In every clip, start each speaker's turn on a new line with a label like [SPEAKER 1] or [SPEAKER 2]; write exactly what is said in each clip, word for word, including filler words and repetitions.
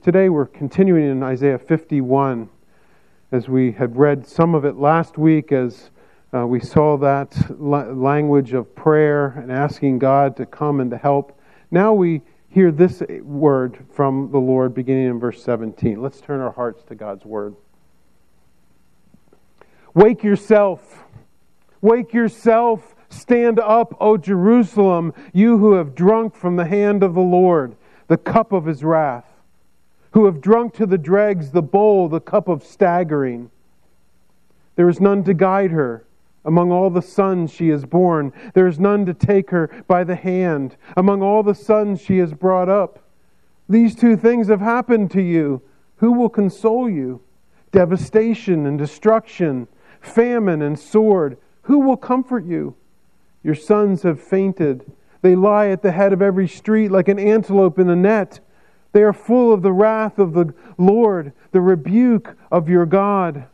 [SPEAKER 1] Today we're continuing in Isaiah fifty-one, as we had read some of it last week, as uh, we saw that la- language of prayer and asking God to come and to help. Now we hear this word from the Lord beginning in verse seventeen. Let's turn our hearts to God's word. Wake yourself. Wake yourself. Stand up, O Jerusalem, you who have drunk from the hand of the Lord the cup of His wrath, who have drunk to the dregs the bowl, the cup of staggering. There is none to guide her among all the sons she has borne. There is none to take her by the hand among all the sons she has brought up. These two things have happened to you. Who will console you? Devastation and destruction, famine and sword. Who will comfort you? Your sons have fainted. They lie at the head of every street like an antelope in a net. They are full of the wrath of the Lord, the rebuke of your God.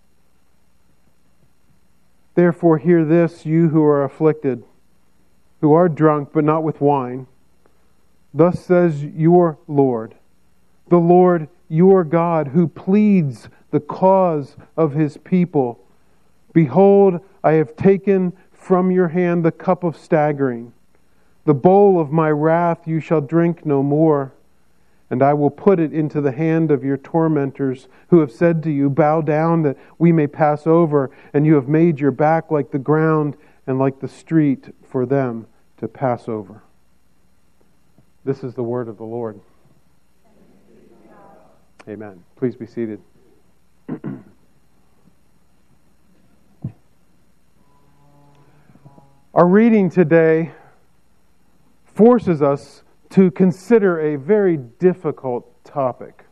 [SPEAKER 1] Therefore hear this, you who are afflicted, who are drunk but not with wine. Thus says your Lord, the Lord your God, who pleads the cause of His people. Behold, I have taken from your hand the cup of staggering. The bowl of my wrath you shall drink no more. And I will put it into the hand of your tormentors, who have said to you, bow down that we may pass over, and you have made your back like the ground and like the street for them to pass over. This is the word of the Lord. Amen. Please be seated. Our reading today forces us to consider a very difficult topic.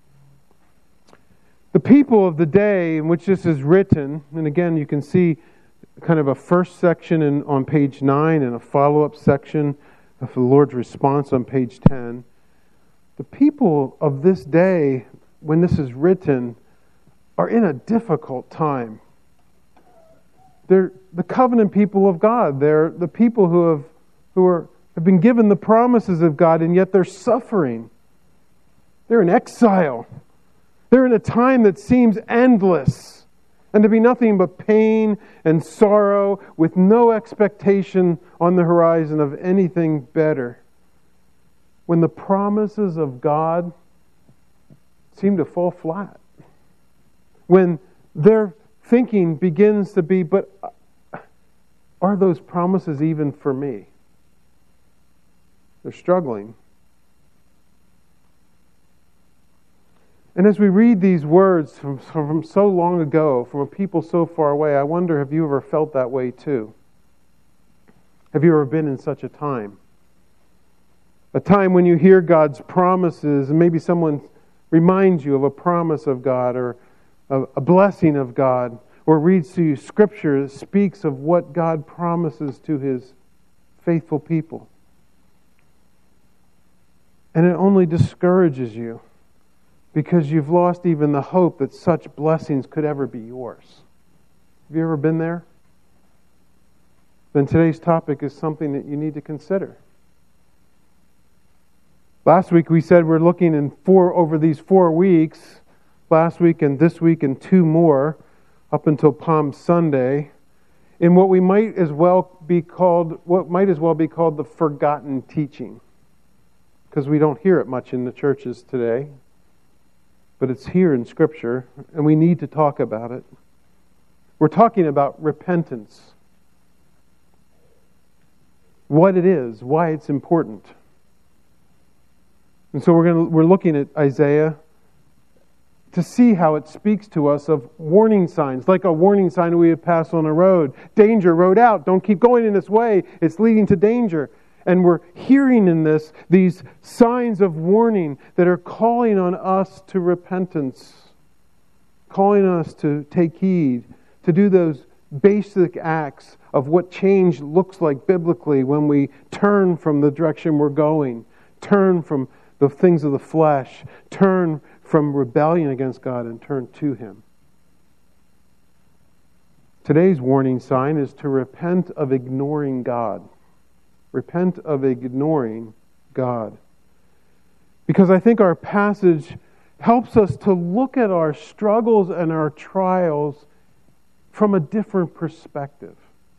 [SPEAKER 1] The people of the day in which this is written, and again you can see kind of a first section in, on page nine and a follow-up section of the Lord's response on page ten. The people of this day, when this is written, are in a difficult time. They're the covenant people of God. They're the people who have who are have been given the promises of God, and yet they're suffering. They're in exile. They're in a time that seems endless, and to be nothing but pain and sorrow with no expectation on the horizon of anything better. When the promises of God seem to fall flat. When their thinking begins to be, but are those promises even for me? They're struggling. And as we read these words from, from so long ago, from a people so far away, I wonder, have you ever felt that way too? Have you ever been in such a time? A time when you hear God's promises, and maybe someone reminds you of a promise of God or a, a blessing of God, or reads to you Scripture that speaks of what God promises to His faithful people. And it only discourages you because you've lost even the hope that such blessings could ever be yours. Have you ever been there? Then today's topic is something that you need to consider. Last week we said we're looking in four over these four weeks, last week and this week and two more, up until Palm Sunday, in what we might as well be called, what might as well be called the forgotten teaching. Because we don't hear it much in the churches today. But it's here in Scripture, and we need to talk about it. We're talking about repentance. What it is, why it's important. And so we're going to, we're looking at Isaiah to see how it speaks to us of warning signs, like a warning sign we have passed on a road. Danger, road out, don't keep going in this way, it's leading to danger. And we're hearing in this these signs of warning that are calling on us to repentance, calling us to take heed, to do those basic acts of what change looks like biblically when we turn from the direction we're going, turn from the things of the flesh, turn from rebellion against God and turn to Him. Today's warning sign is to repent of ignoring God. Repent of ignoring God. because I think our passage helps us to look at our struggles and our trials from a different perspective.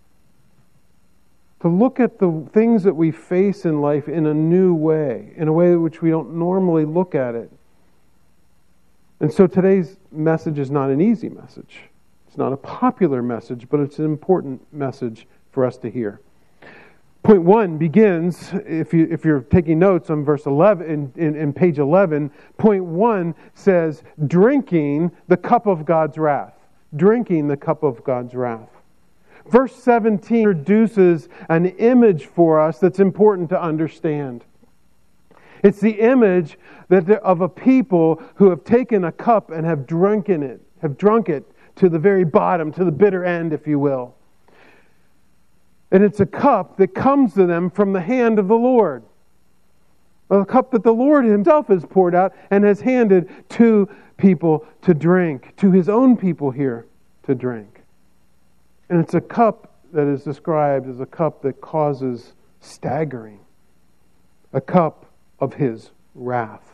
[SPEAKER 1] To look at the things that we face in life in a new way, in a way in which we don't normally look at it. And so today's message is not an easy message. It's not a popular message, but it's an important message for us to hear. Point one begins, if, you, if you're taking notes on verse eleven, in, in, in page eleven, point one says, drinking the cup of God's wrath. Drinking the cup of God's wrath. Verse seventeen introduces an image for us that's important to understand. It's the image that of a people who have taken a cup and have drunken it, have drunk it to the very bottom, to the bitter end, if you will. And it's a cup that comes to them from the hand of the Lord. A cup that the Lord Himself has poured out and has handed to people to drink, to His own people here to drink. And it's a cup that is described as a cup that causes staggering. A cup of His wrath.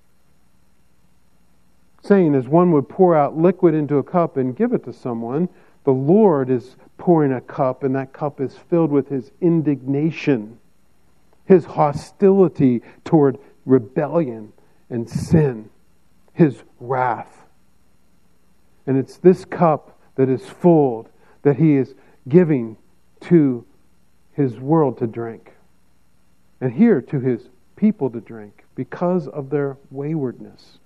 [SPEAKER 1] Saying, as one would pour out liquid into a cup and give it to someone, the Lord is pouring a cup, and that cup is filled with His indignation, His hostility toward rebellion and sin, His wrath. And it's this cup that is full that He is giving to His world to drink. And here to His people to drink because of their waywardness.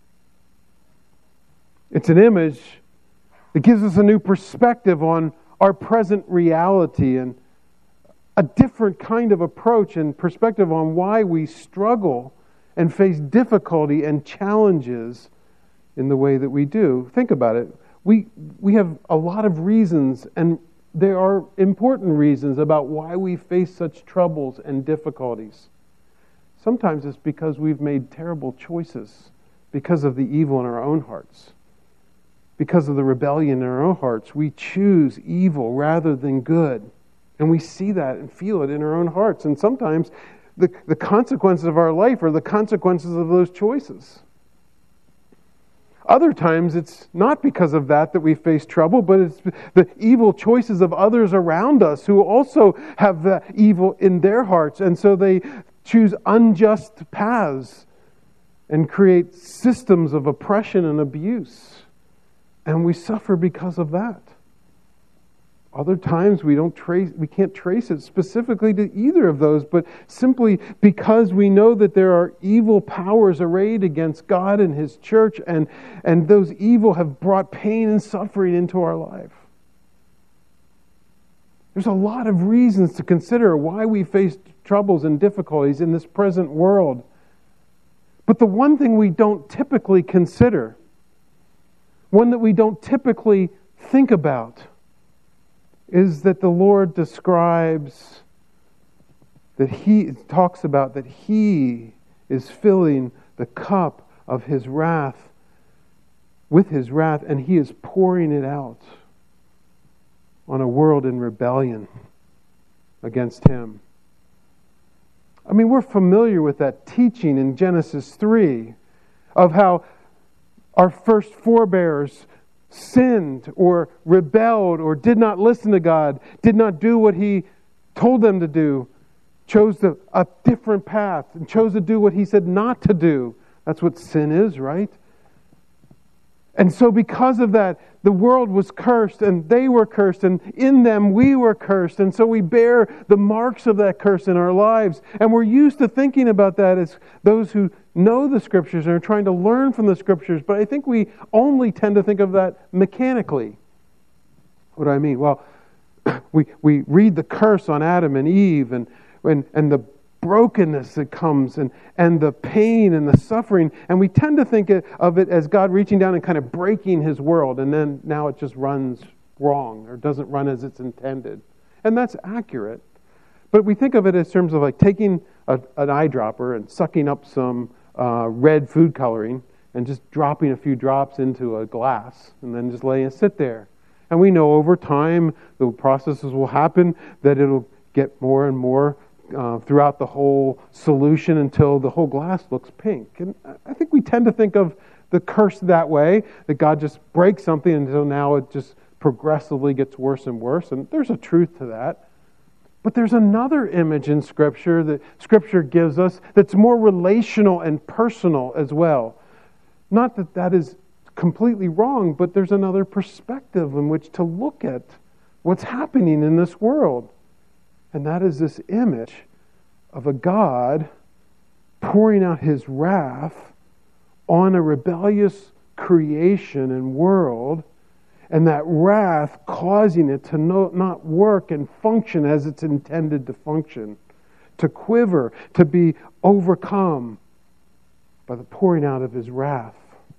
[SPEAKER 1] It's an image that gives us a new perspective on our present reality and a different kind of approach and perspective on why we struggle and face difficulty and challenges in the way that we do. Think about it. We we have a lot of reasons, and there are important reasons about why we face such troubles and difficulties. Sometimes it's because we've made terrible choices because of the evil in our own hearts. Because of the rebellion in our own hearts, we choose evil rather than good. And we see that and feel it in our own hearts. And sometimes the, the consequences of our life are the consequences of those choices. Other times it's not because of that that we face trouble, but it's the evil choices of others around us who also have the evil in their hearts. And so they choose unjust paths and create systems of oppression and abuse. And we suffer because of that. Other times we don't trace, we can't trace it specifically to either of those, but simply because we know that there are evil powers arrayed against God and His church, and, and those evil have brought pain and suffering into our life. There's a lot of reasons to consider why we face troubles and difficulties in this present world. But the one thing we don't typically consider, one that we don't typically think about, is that the Lord describes, that He talks about that He is filling the cup of His wrath with His wrath, and He is pouring it out on a world in rebellion against Him. I mean, we're familiar with that teaching in Genesis three of how our first forebears sinned or rebelled or did not listen to God, did not do what He told them to do, chose the, a different path and chose to do what He said not to do. That's what sin is, right? And so because of that, the world was cursed and they were cursed, and in them we were cursed. And so we bear the marks of that curse in our lives. And we're used to thinking about that as those who know the Scriptures and are trying to learn from the Scriptures. But I think we only tend to think of that mechanically. What do I mean? Well, we we read the curse on Adam and Eve and and, and the brokenness that comes and, and the pain and the suffering, and we tend to think of it as God reaching down and kind of breaking His world, and then now it just runs wrong or doesn't run as it's intended. And that's accurate. But we think of it as terms of like taking a, an eyedropper and sucking up some uh, red food coloring and just dropping a few drops into a glass and then just letting it sit there. And we know over time the processes will happen that it'll get more and more uh, throughout the whole solution until the whole glass looks pink. And I think we tend to think of the curse that way, that God just breaks something until now it just progressively gets worse and worse. And there's a truth to that. But there's another image in Scripture that Scripture gives us that's more relational and personal as well. Not that that is completely wrong, but there's another perspective in which to look at what's happening in this world. And that is this image of a God pouring out His wrath on a rebellious creation and world, and that wrath causing it to no, not work and function as it's intended to function, to quiver, to be overcome by the pouring out of His wrath.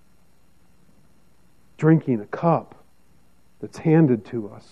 [SPEAKER 1] Drinking a cup that's handed to us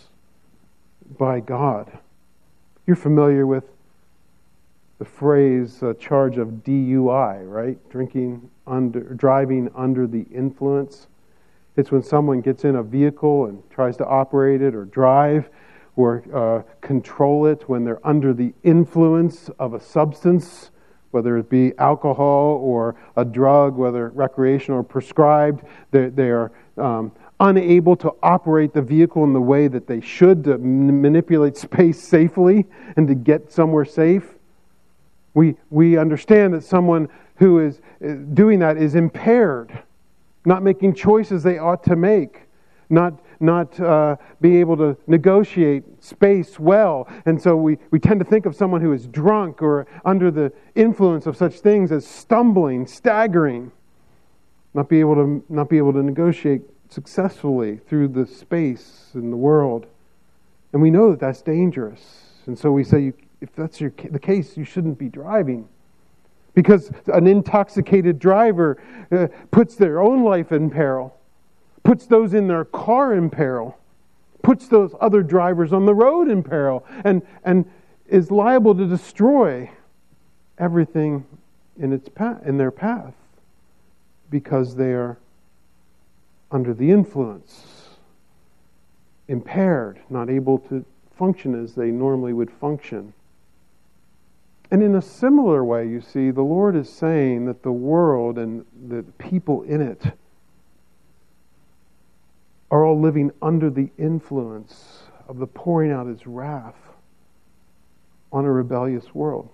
[SPEAKER 1] by God. You're familiar with the phrase uh, charge of D U I, right? Drinking under, driving under the influence. It's when someone gets in a vehicle and tries to operate it or drive or uh, control it when they're under the influence of a substance, whether it be alcohol or a drug, whether recreational or prescribed. They, they are um, unable to operate the vehicle in the way that they should to m- manipulate space safely and to get somewhere safe. We, we understand that someone who is doing that is impaired, not making choices they ought to make, not not uh, be able to negotiate space well. And so we, we tend to think of someone who is drunk or under the influence of such things as stumbling, staggering, not be able to not be able to negotiate successfully through the space in the world. And we know that that's dangerous. And so we say, you, if that's your, the case, you shouldn't be driving. Because an intoxicated driver uh, puts their own life in peril, puts those in their car in peril, puts those other drivers on the road in peril, and, and is liable to destroy everything in its path, in their path, because they are under the influence, impaired, not able to function as they normally would function. And in a similar way, you see, the Lord is saying that the world and the people in it are all living under the influence of the pouring out His wrath on a rebellious world.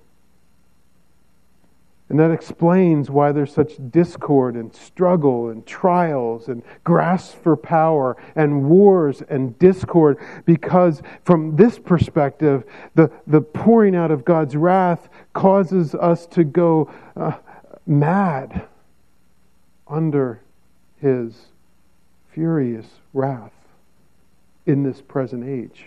[SPEAKER 1] And that explains why there's such discord and struggle and trials and grasp for power and wars and discord, because from this perspective, the, the pouring out of God's wrath causes us to go uh, mad under His furious wrath in this present age.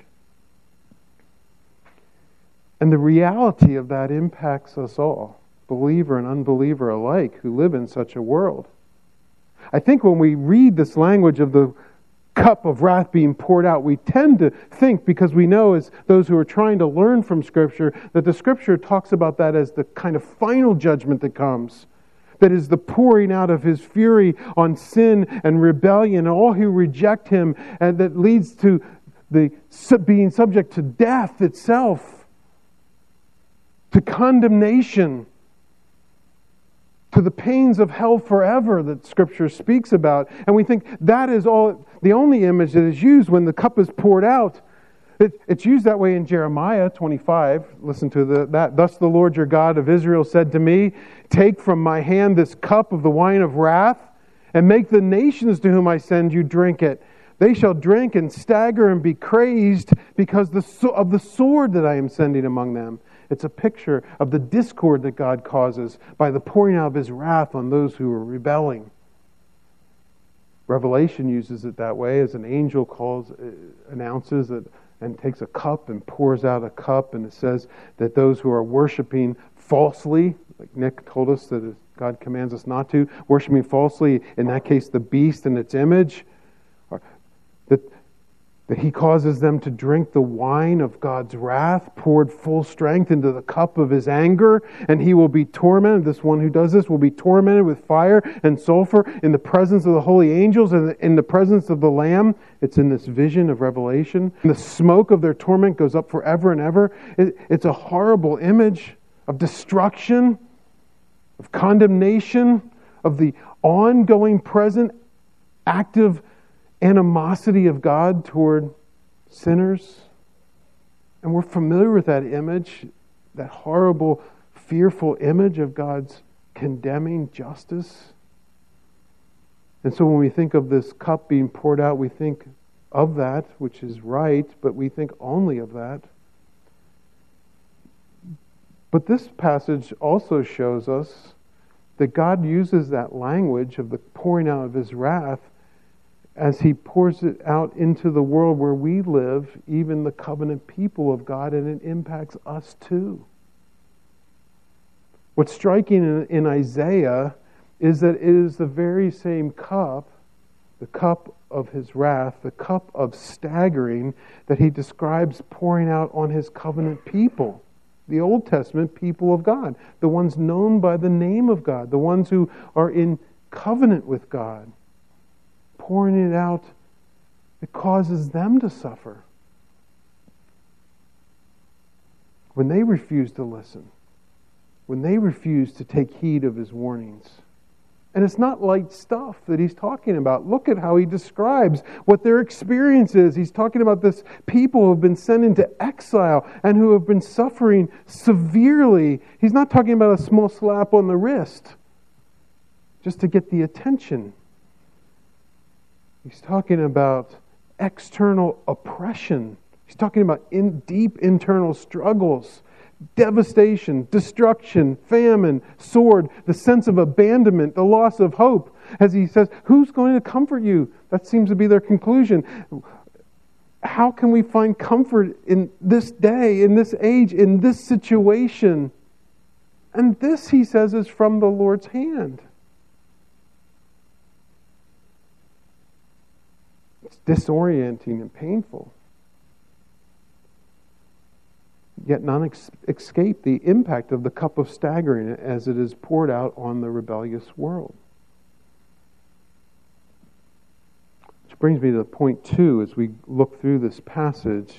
[SPEAKER 1] And the reality of that impacts us all, believer and unbeliever alike, who live in such a world. I think when we read this language of the cup of wrath being poured out, we tend to think, because we know as those who are trying to learn from Scripture, that the Scripture talks about that as the kind of final judgment that comes. That is the pouring out of His fury on sin and rebellion and all who reject Him, and that leads to the being subject to death itself, to condemnation, to the pains of hell forever that Scripture speaks about. And we think that is all the only image that is used when the cup is poured out. It, it's used that way in Jeremiah twenty-five. Listen to the, that. Thus the Lord your God of Israel said to me, take from my hand this cup of the wine of wrath, and make the nations to whom I send you drink it. They shall drink and stagger and be crazed because the, of the sword that I am sending among them. It's a picture of the discord that God causes by the pouring out of His wrath on those who are rebelling. Revelation uses it that way, as an angel calls, announces that, and takes a cup and pours out a cup, and it says that those who are worshiping falsely, like Nick told us that God commands us not to, worshiping falsely, in that case the beast and its image, that that He causes them to drink the wine of God's wrath, poured full strength into the cup of His anger, and he will be tormented. This one who does this will be tormented with fire and sulfur in the presence of the holy angels and in the presence of the Lamb. It's in this vision of Revelation. And the smoke of their torment goes up forever and ever. It, it's a horrible image of destruction, of condemnation, of the ongoing, present, active animosity of God toward sinners. And we're familiar with that image, that horrible, fearful image of God's condemning justice. And so when we think of this cup being poured out, we think of that, which is right, but we think only of that. But this passage also shows us that God uses that language of the pouring out of His wrath as He pours it out into the world where we live, even the covenant people of God, and it impacts us too. What's striking in, in Isaiah is that it is the very same cup, the cup of His wrath, the cup of staggering, that He describes pouring out on His covenant people. The Old Testament people of God, the ones known by the name of God, the ones who are in covenant with God. Pouring it out, it causes them to suffer when they refuse to listen, when they refuse to take heed of His warnings. And it's not light stuff that He's talking about. Look at how He describes what their experience is. He's talking about this people who have been sent into exile and who have been suffering severely. He's not talking about a small slap on the wrist just to get the attention. He's talking about external oppression. He's talking about in deep internal struggles, devastation, destruction, famine, sword, the sense of abandonment, the loss of hope. As he says, who's going to comfort you? That seems to be their conclusion. How can we find comfort in this day, in this age, in this situation? And this, he says, is from the Lord's hand. It's disorienting and painful. Yet none escape the impact of the cup of staggering as it is poured out on the rebellious world. Which brings me to point two as we look through this passage.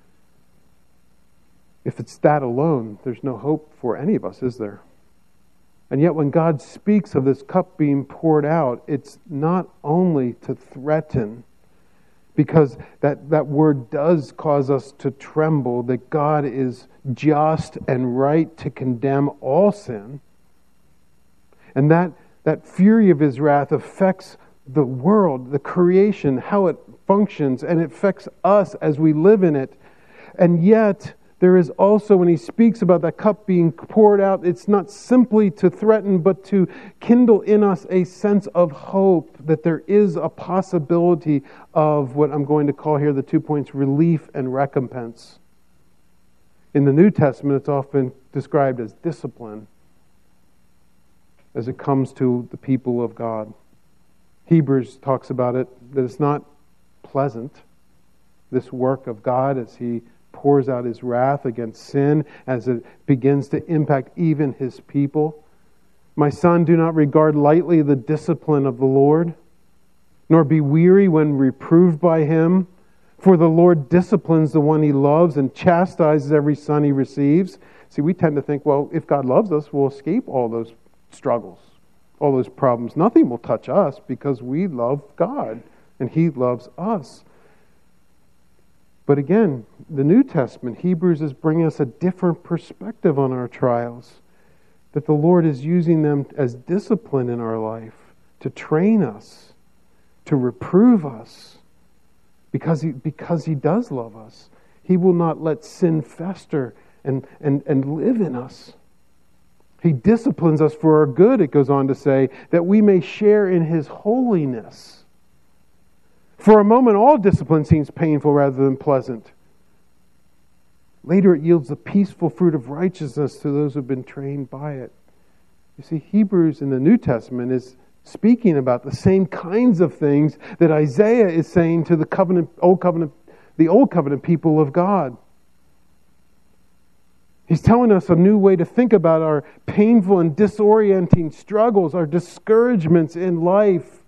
[SPEAKER 1] If it's that alone, there's no hope for any of us, is there? And yet when God speaks of this cup being poured out, it's not only to threaten, because that, that word does cause us to tremble, that God is just and right to condemn all sin. And that, that fury of His wrath affects the world, the creation, how it functions, and it affects us as we live in it. And yet, there is also, when He speaks about that cup being poured out, it's not simply to threaten, but to kindle in us a sense of hope that there is a possibility of what I'm going to call here the two points, relief and recompense. In the New Testament, it's often described as discipline as it comes to the people of God. Hebrews talks about it, that it's not pleasant, this work of God as He pours out His wrath against sin, as it begins to impact even His people. My son, do not regard lightly the discipline of the Lord, nor be weary when reproved by Him. For the Lord disciplines the one He loves and chastises every son He receives. See, we tend to think, well, if God loves us, we'll escape all those struggles, all those problems. Nothing will touch us because we love God and He loves us. But again, the New Testament, Hebrews, is bringing us a different perspective on our trials. That the Lord is using them as discipline in our life to train us, to reprove us, because He, because he does love us. He will not let sin fester and, and, and live in us. He disciplines us for our good, it goes on to say, that we may share in His holiness. For a moment, all discipline seems painful rather than pleasant. Later, it yields the peaceful fruit of righteousness to those who have been trained by it. You see, Hebrews in the New Testament is speaking about the same kinds of things that Isaiah is saying to the covenant, Old Covenant the Old Covenant people of God. He's telling us a new way to think about our painful and disorienting struggles, our discouragements in life.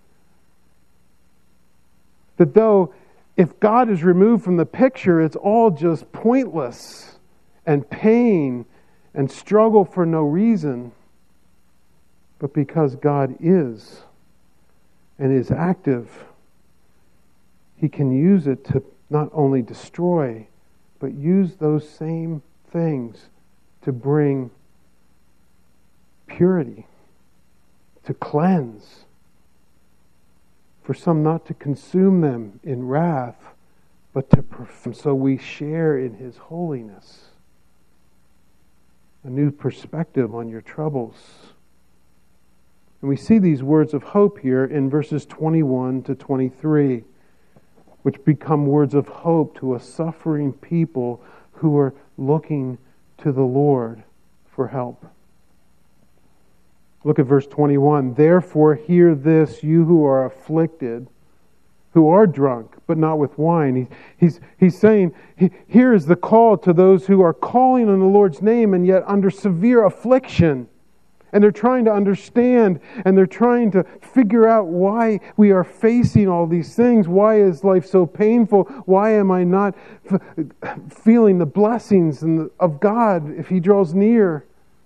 [SPEAKER 1] That though, if God is removed from the picture, it's all just pointless and pain and struggle for no reason. But because God is and is active, He can use it to not only destroy, but use those same things to bring purity, to cleanse, for some not to consume them in wrath, but to perform, so we share in His holiness. A new perspective on your troubles. And we see these words of hope here in verses twenty-one to twenty-three, which become words of hope to a suffering people who are looking to the Lord for help. Look at verse twenty-one. Therefore hear this, you who are afflicted, who are drunk, but not with wine. He, he's, he's saying, he, here is the call to those who are calling on the Lord's name and yet under severe affliction. And they're trying to understand, and they're trying to figure out why we are facing all these things. Why is life so painful? Why am I not f- feeling the blessings and the, of God if He draws near?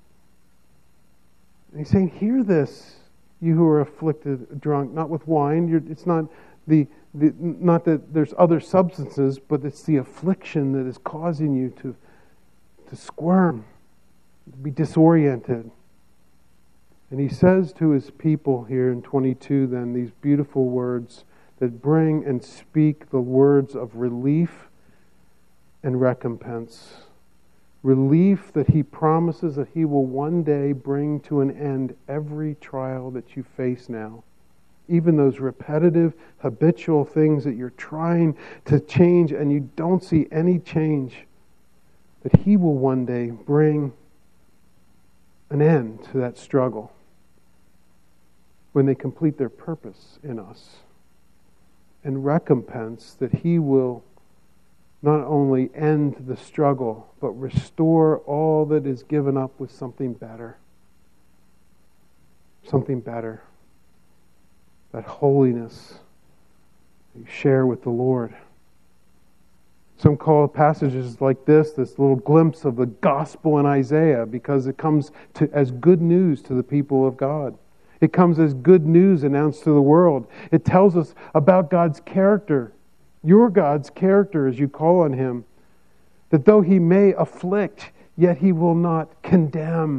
[SPEAKER 1] And He's saying, hear this, you who are afflicted, drunk, not with wine. You're, it's not the, the not that there's other substances, but it's the affliction that is causing you to to squirm, to be disoriented. And He says to His people here in twenty-two then these beautiful words that bring and speak the words of relief and recompense. Relief that He promises that He will one day bring to an end every trial that you face now. Even those repetitive, habitual things that you're trying to change and you don't see any change, that He will one day bring an end to that struggle when they complete their purpose in us. And recompense that He will not only end the struggle, but restore all that is given up with something better. Something better. That holiness that you share with the Lord. Some call passages like this, this little glimpse of the gospel in Isaiah, because it comes to, as good news to the people of God. It comes as good news announced to the world. It tells us about God's character, your God's character as you call on Him, that though He may afflict, yet He will not condemn,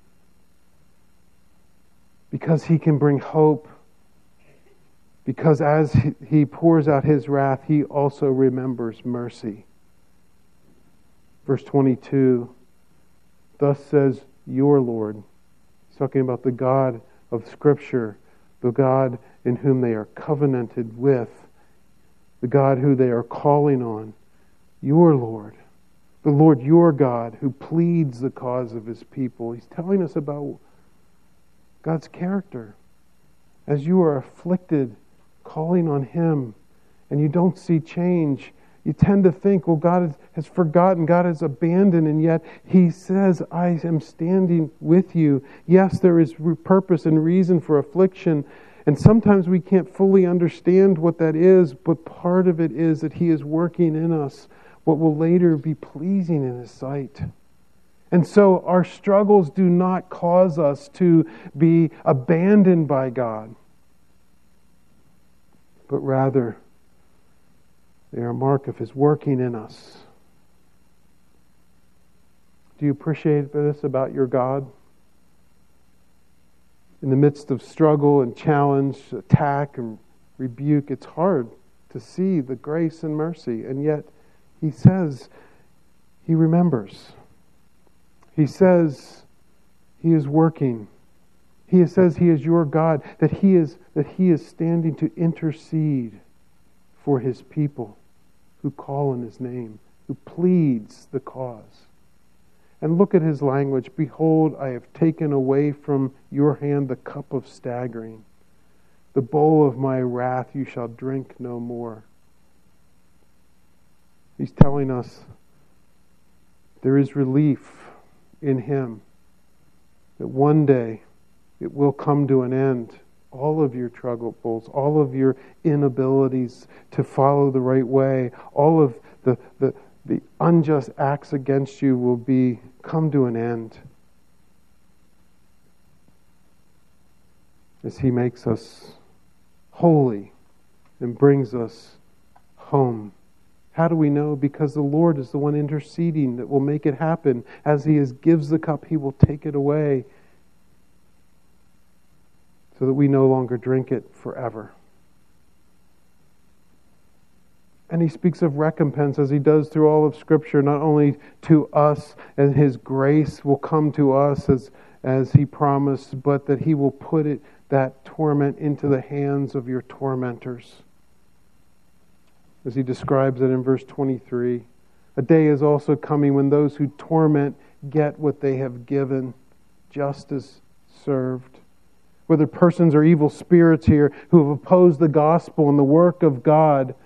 [SPEAKER 1] because He can bring hope. Because as He pours out His wrath, He also remembers mercy. Verse twenty-two, thus says your Lord. He's talking about the God of Scripture, the God in whom they are covenanted with, the God who they are calling on. Your Lord, the Lord your God, who pleads the cause of His people. He's telling us about God's character. As you are afflicted, calling on Him, and you don't see change, you tend to think, well, God has forgotten, God has abandoned, and yet He says, I am standing with you. Yes, there is purpose and reason for affliction, and sometimes we can't fully understand what that is, but part of it is that He is working in us what will later be pleasing in His sight. And so our struggles do not cause us to be abandoned by God, but rather they are a mark of His working in us. Do you appreciate this about your God? In the midst of struggle and challenge, attack and rebuke, it's hard to see the grace and mercy. And yet He says He remembers. He says He is working. He says He is your God, that He is that He is standing to intercede for His people who call on His name, who pleads the cause. And look at His language. Behold, I have taken away from your hand the cup of staggering. The bowl of my wrath you shall drink no more. He's telling us there is relief in Him, that one day it will come to an end. All of your troubles, all of your inabilities to follow the right way, all of the, the, the unjust acts against you will be come to an end as He makes us holy and brings us home. How do we know? Because the Lord is the one interceding that will make it happen. As He is, gives the cup, He will take it away so that we no longer drink it forever. And He speaks of recompense as He does through all of Scripture, not only to us, and His grace will come to us as, as He promised, but that He will put it, that torment into the hands of your tormentors. As He describes it in verse twenty-three, a day is also coming when those who torment get what they have given, justice served. Whether persons or evil spirits here who have opposed the gospel and the work of God,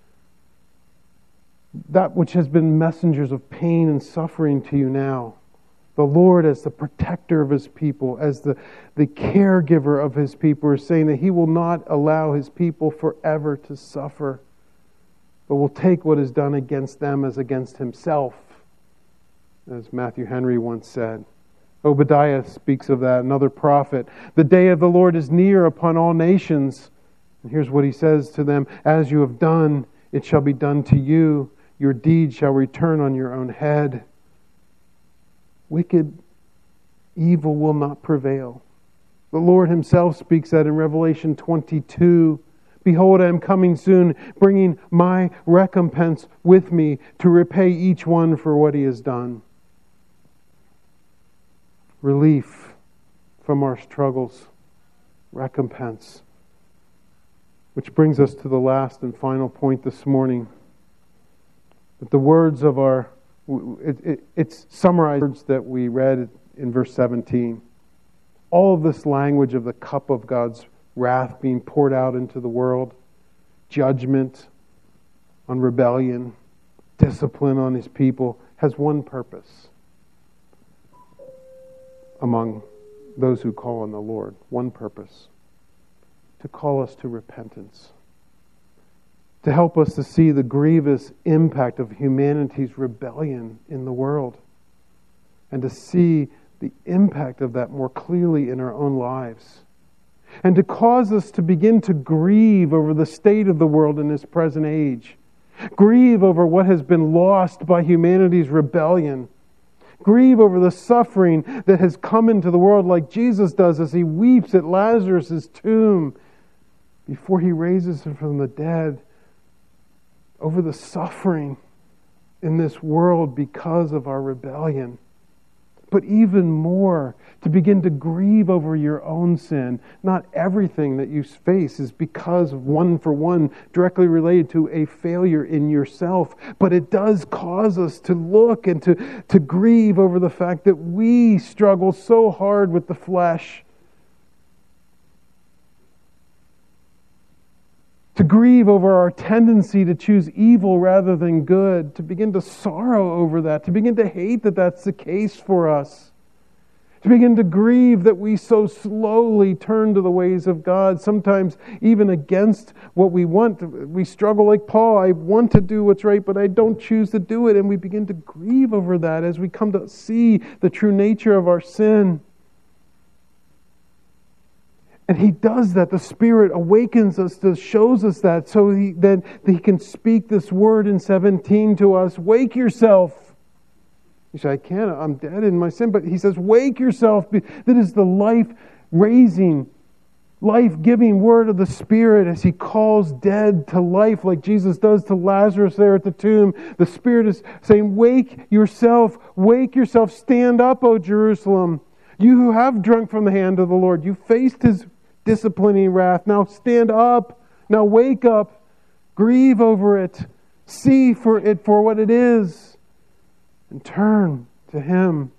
[SPEAKER 1] that which has been messengers of pain and suffering to you now, the Lord as the protector of His people, as the, the caregiver of His people, is saying that He will not allow His people forever to suffer, but will take what is done against them as against Himself, as Matthew Henry once said. Obadiah speaks of that, another prophet. The day of the Lord is near upon all nations. And here's what He says to them: as you have done, it shall be done to you. Your deed shall return on your own head. Wicked, evil will not prevail. The Lord Himself speaks that in Revelation twenty-two. Behold, I am coming soon, bringing my recompense with me to repay each one for what he has done. Relief from our struggles, recompense. Which brings us to the last and final point this morning. That the words of our, it, it, it's summarized words that we read in verse seventeen. All of this language of the cup of God's wrath being poured out into the world, judgment on rebellion, discipline on His people, has one purpose among those who call on the Lord. One purpose: to call us to repentance. To help us to see the grievous impact of humanity's rebellion in the world. And to see the impact of that more clearly in our own lives. And to cause us to begin to grieve over the state of the world in this present age. Grieve over what has been lost by humanity's rebellion. Grieve over the suffering that has come into the world, like Jesus does as He weeps at Lazarus' tomb before He raises him from the dead. Over the suffering in this world because of our rebellion. But even more, to begin to grieve over your own sin. Not everything that you face is because of one for one directly related to a failure in yourself. But it does cause us to look and to, to grieve over the fact that we struggle so hard with the flesh. To grieve over our tendency to choose evil rather than good. To begin to sorrow over that. To begin to hate that that's the case for us. To begin to grieve that we so slowly turn to the ways of God. Sometimes even against what we want. We struggle like Paul. I want to do what's right, but I don't choose to do it. And we begin to grieve over that as we come to see the true nature of our sin. And He does that. The Spirit awakens us, to shows us that, so he, then He can speak this word in seventeen to us. Wake yourself. You say, I can't. I'm dead in my sin. But He says, wake yourself. That is the life-raising, life-giving word of the Spirit as He calls dead to life, like Jesus does to Lazarus there at the tomb. The Spirit is saying, wake yourself. Wake yourself. Stand up, O Jerusalem. You who have drunk from the hand of the Lord. You faced His disciplining wrath. Now stand up. Now wake up. Grieve over it. See for it for what it is. And turn to Him.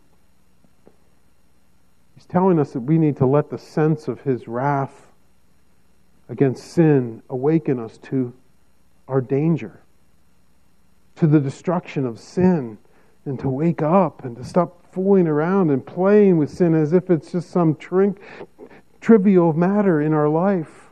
[SPEAKER 1] He's telling us that we need to let the sense of His wrath against sin awaken us to our danger. to the destruction of sin, and to wake up and to stop fooling around and playing with sin as if it's just some trink, trivial matter in our life.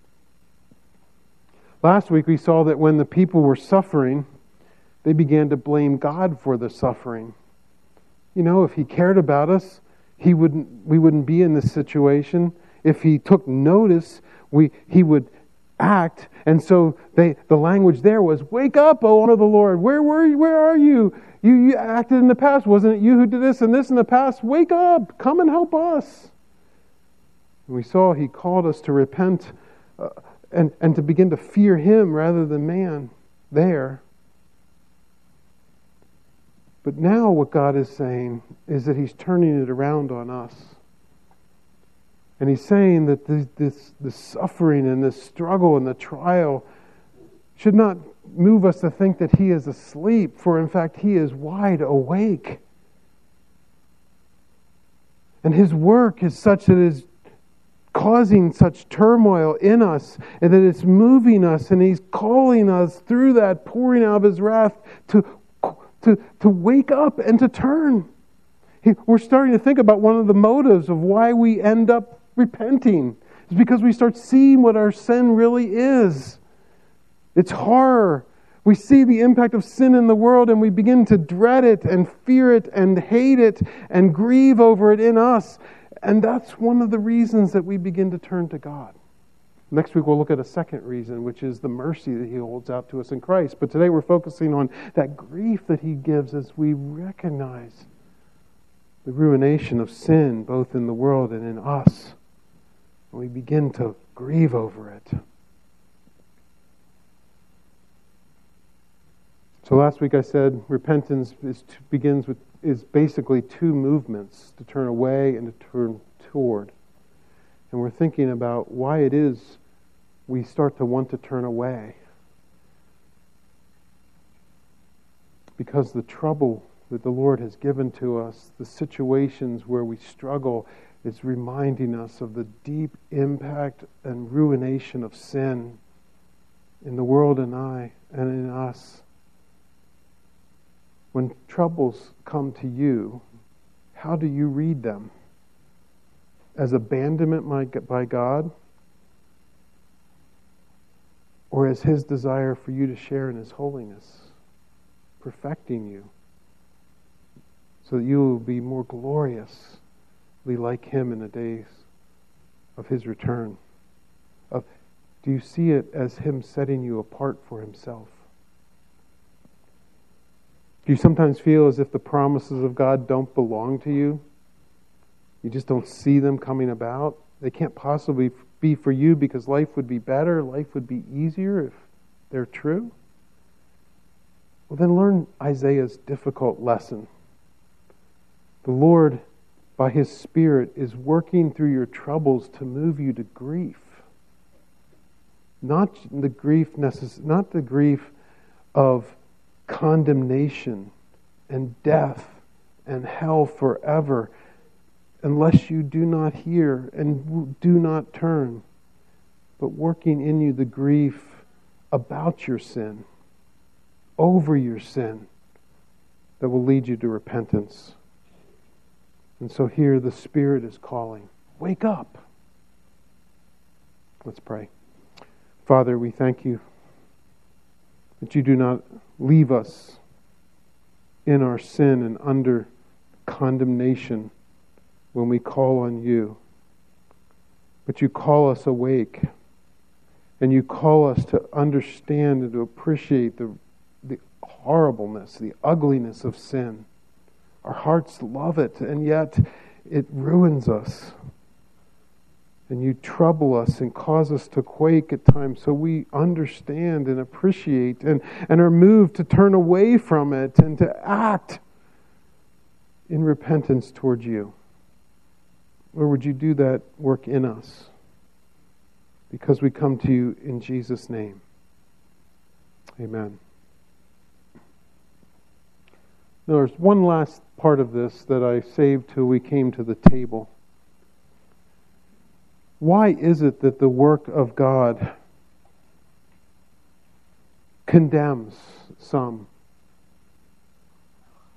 [SPEAKER 1] Last week we saw that when the people were suffering, they began to blame God for the suffering. You know, if He cared about us, He wouldn't. We wouldn't be in this situation. If He took notice, we He would act. And so they, the language there was, "Wake up, O honor the Lord. Where were you? Where are you? You, you acted in the past. Wasn't it you who did this and this in the past? Wake up. Come and help us." And we saw He called us to repent uh, and, and to begin to fear Him rather than man there. But now what God is saying is that He's turning it around on us. And He's saying that this, this, this suffering and this struggle and the trial should not move us to think that He is asleep, for in fact He is wide awake. And His work is such that it is causing such turmoil in us, and that it's moving us, and He's calling us through that pouring out of His wrath to To, to wake up and to turn. He, we're starting to think about one of the motives of why we end up repenting. It's because we start seeing what our sin really is. It's horror. We see the impact of sin in the world and we begin to dread it and fear it and hate it and grieve over it in us. And that's one of the reasons that we begin to turn to God. Next week we'll look at a second reason, which is the mercy that He holds out to us in Christ. But today we're focusing on that grief that He gives as we recognize the ruination of sin, both in the world and in us. And we begin to grieve over it. So last week I said repentance is to, begins with is basically two movements, to turn away and to turn toward. And we're thinking about why it is we start to want to turn away. Because the trouble that the Lord has given to us, the situations where we struggle, is reminding us of the deep impact and ruination of sin in the world and I and in us. When troubles come to you, how do you read them? As abandonment by God? Or as His desire for you to share in His holiness, perfecting you, so that you will be more gloriously like Him in the days of His return? Of, do you see it as Him setting you apart for Himself? Do you sometimes feel as if the promises of God don't belong to you? You just don't see them coming about? They can't possibly be for you because life would be better, life would be easier if they're true? Well, then learn Isaiah's difficult lesson. The Lord, by His Spirit, is working through your troubles to move you to grief. Not the grief necess- not the grief of condemnation and death and hell forever, unless you do not hear and do not turn, but working in you the grief about your sin, over your sin, that will lead you to repentance. And so here the Spirit is calling, wake up. Let's pray. Father, we thank You that You do not leave us in our sin and under condemnation when we call on You, but You call us awake, and You call us to understand and to appreciate the, the horribleness, the ugliness of sin. Our hearts love it, and yet it ruins us. And You trouble us and cause us to quake at times, so we understand and appreciate and, and are moved to turn away from it and to act in repentance towards You. Or would You do that work in us? Because we come to You in Jesus' name. Amen. Now, there's one last part of this that I saved till we came to the table. Why is it that the work of God condemns some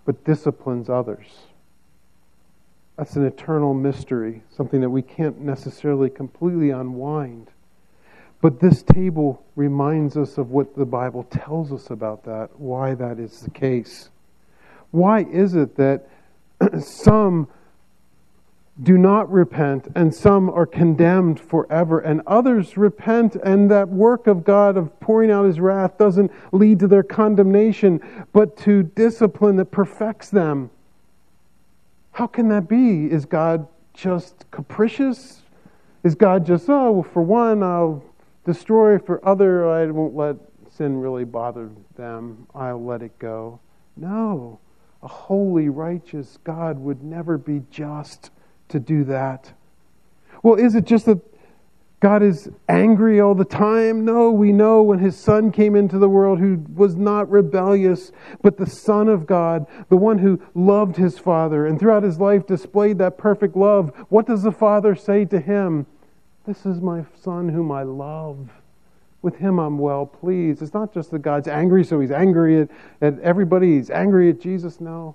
[SPEAKER 1] but disciplines others. That's an eternal mystery, something that we can't necessarily completely unwind. But this table reminds us of what the Bible tells us about that, why that is the case. Why is it that some do not repent and some are condemned forever and others repent and that work of God of pouring out His wrath doesn't lead to their condemnation but to discipline that perfects them? How can that be? Is God just capricious? Is God just, oh, well, for one, I'll destroy, for other, I won't let sin really bother them. I'll let it go. No. A holy, righteous God would never be just to do that. Well, is it just that God is angry all the time? No, we know when His Son came into the world who was not rebellious, but the Son of God, the one who loved His Father and throughout His life displayed that perfect love. What does the Father say to Him? This is my Son whom I love. With Him I'm well pleased. It's not just that God's angry, so He's angry at, at everybody. He's angry at Jesus. No.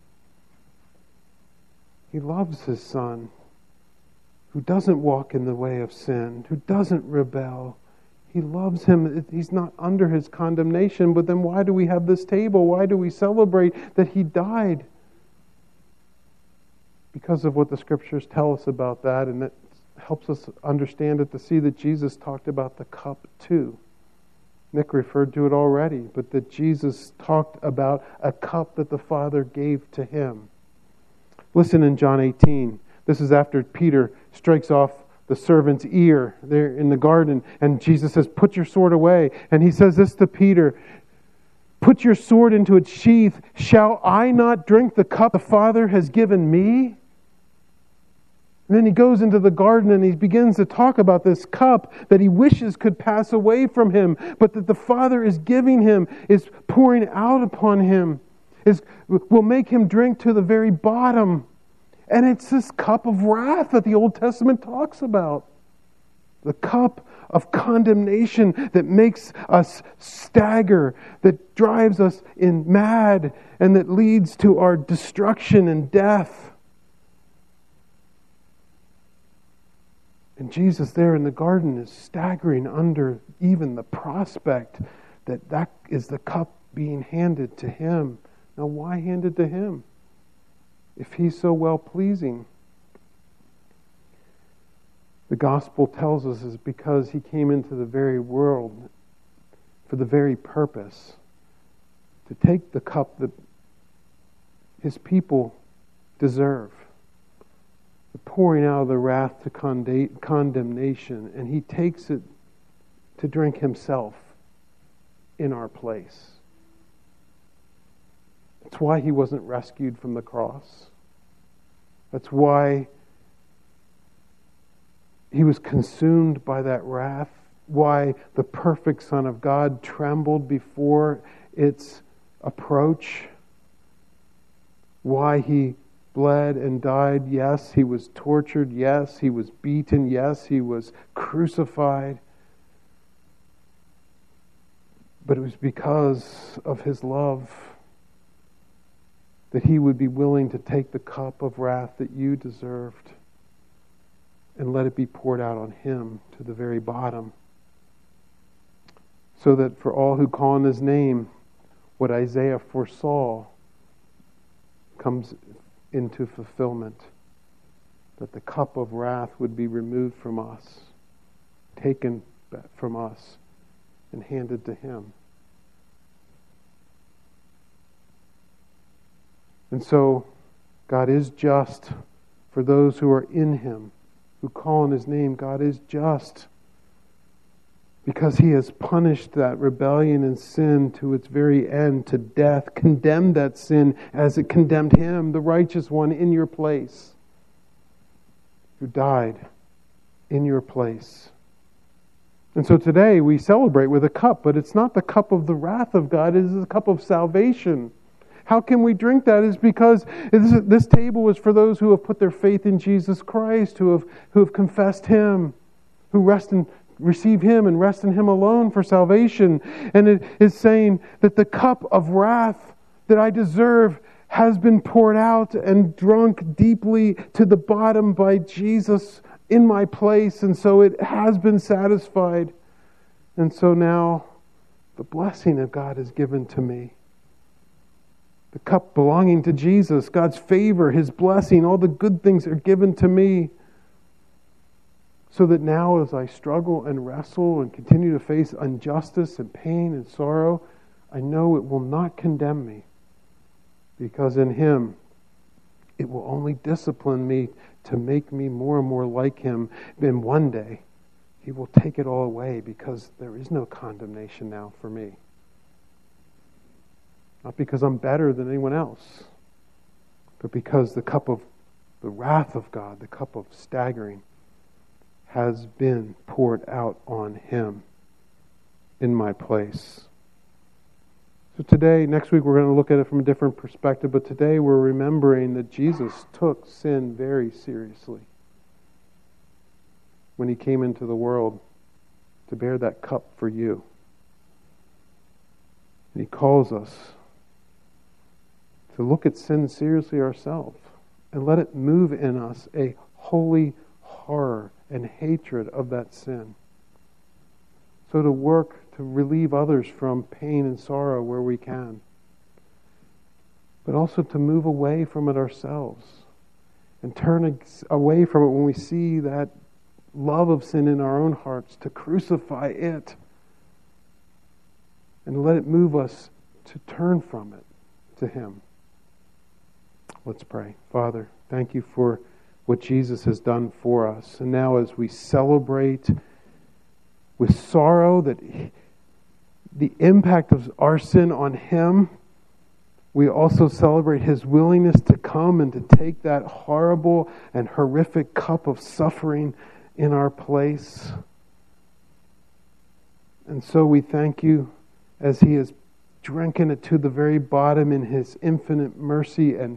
[SPEAKER 1] He loves His Son, who doesn't walk in the way of sin, who doesn't rebel. He loves Him. He's not under His condemnation. But then why do we have this table? Why do we celebrate that He died? Because of what the Scriptures tell us about that, and that helps us understand it to see that Jesus talked about the cup too. Nick referred to it already, but that Jesus talked about a cup that the Father gave to Him. Listen in John eighteen. This is after Peter strikes off the servant's ear there in the garden, and Jesus says, put your sword away. And He says this to Peter, put your sword into its sheath. Shall I not drink the cup the Father has given me? And then He goes into the garden and He begins to talk about this cup that He wishes could pass away from Him, but that the Father is giving Him, is pouring out upon Him, is will make Him drink to the very bottom. And it's this cup of wrath that the Old Testament talks about. The cup of condemnation that makes us stagger, that drives us in mad, and that leads to our destruction and death. And Jesus there in the garden is staggering under even the prospect that that is the cup being handed to Him. Now, why handed to Him if He's so well-pleasing? The gospel tells us is because He came into the very world for the very purpose to take the cup that His people deserve, the pouring out of the wrath to conde- condemnation, and He takes it to drink Himself in our place. That's why He wasn't rescued from the cross. That's why He was consumed by that wrath, why the perfect Son of God trembled before its approach, why He bled and died. Yes, He was tortured. Yes, He was beaten. Yes, He was crucified. But it was because of His love that He would be willing to take the cup of wrath that you deserved and let it be poured out on Him to the very bottom. So that for all who call on His name, what Isaiah foresaw comes into fulfillment. That the cup of wrath would be removed from us, taken from us, and handed to Him. And so, God is just for those who are in Him, who call on His name. God is just because He has punished that rebellion and sin to its very end, to death, condemned that sin as it condemned Him, the righteous one, in your place, who died in your place. And so today we celebrate with a cup, but it's not the cup of the wrath of God, it is the cup of salvation. How can we drink that? Is because this table is for those who have put their faith in Jesus Christ, who have who have confessed Him, who rest in receive Him and rest in Him alone for salvation. And it is saying that the cup of wrath that I deserve has been poured out and drunk deeply to the bottom by Jesus in my place, and so it has been satisfied. And so now the blessing of God is given to me. The cup belonging to Jesus, God's favor, His blessing, all the good things are given to me. So that now as I struggle and wrestle and continue to face injustice and pain and sorrow, I know it will not condemn me. Because in Him, it will only discipline me to make me more and more like Him. Then one day, He will take it all away because there is no condemnation now for me. Not because I'm better than anyone else, but because the cup of the wrath of God, the cup of staggering, has been poured out on Him in my place. So today, next week, we're going to look at it from a different perspective, but today we're remembering that Jesus took sin very seriously when He came into the world to bear that cup for you. And He calls us to look at sin seriously ourselves and let it move in us a holy horror and hatred of that sin. So to work to relieve others from pain and sorrow where we can, but also to move away from it ourselves and turn away from it when we see that love of sin in our own hearts, to crucify it and let it move us to turn from it to Him. Let's pray. Father, thank you for what Jesus has done for us. And now as we celebrate with sorrow that the impact of our sin on Him, we also celebrate His willingness to come and to take that horrible and horrific cup of suffering in our place. And so we thank you as He has drinking it to the very bottom in His infinite mercy and,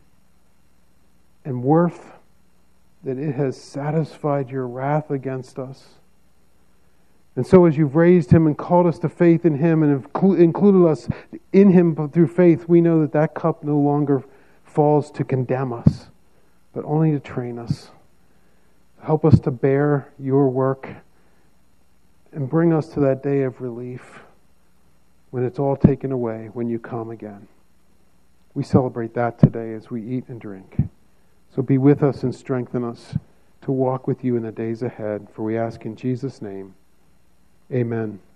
[SPEAKER 1] and worth, that it has satisfied your wrath against us. And so as you've raised Him and called us to faith in Him and have included us in Him through faith, we know that that cup no longer falls to condemn us, but only to train us. Help us to bear your work and bring us to that day of relief when it's all taken away, when you come again. We celebrate that today as we eat and drink. So be with us and strengthen us to walk with you in the days ahead, for we ask in Jesus' name. Amen.